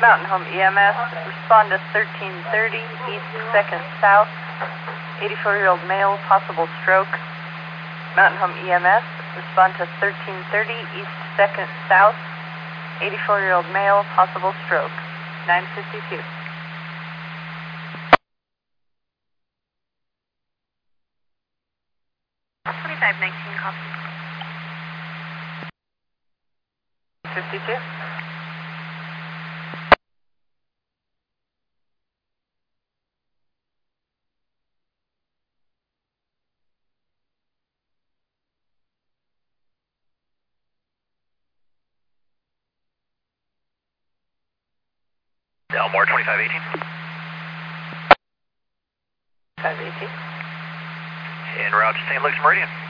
Mountain Home EMS, respond to 1330 East 2nd South, 84-year-old male, possible stroke. Mountain Home EMS, respond to 1330 East 2nd South, 84-year-old male, possible stroke. 952. 2519, copy. 52. Delmore 2518. 518. En route to St. Luke's Meridian.